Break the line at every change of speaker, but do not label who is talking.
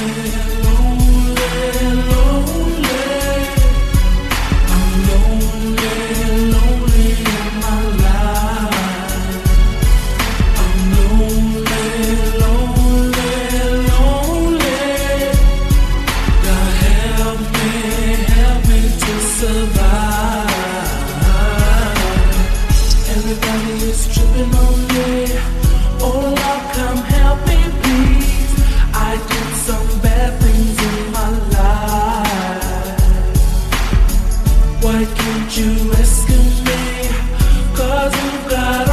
Everybody is tripping on me. Oh Lord, come help me, please. I did some bad things in my life. Why can't you rescue me? 'Cause you've got